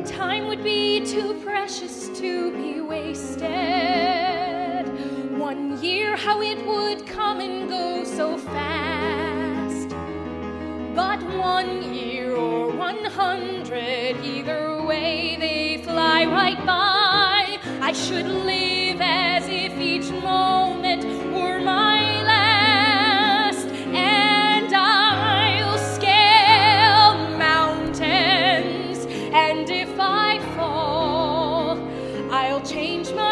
Time would be too precious to be wasted. 1 year, how it would come and go so fast. But 1 year or 100, either way they fly right by. I should live as if each moment were my last, and I'll scale mountains, and if I fall, I'll change my